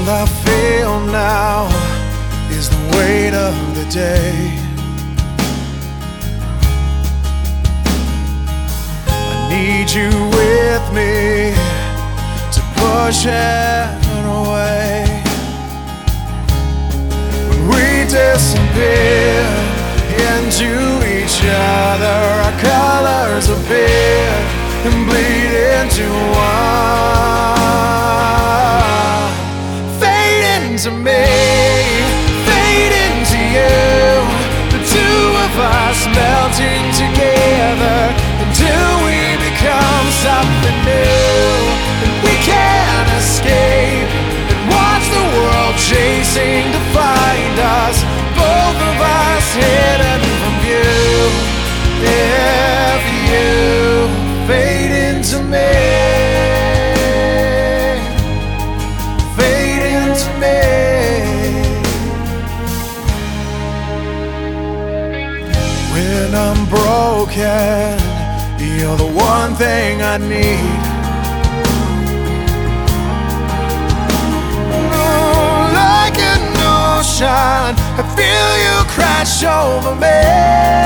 All I feel now is the weight of the day. I need you with me to push it away. When we disappear into each other, our colors appear and bleed into one. Fade into me, fade into you, the two of us melting together until we become something new. And we can't escape and watch the world chasing to find us, both of us hidden from view. If you fade into me, fade into me. When I'm broken, you're the one thing I need. Oh, like an ocean, I feel you crash over me.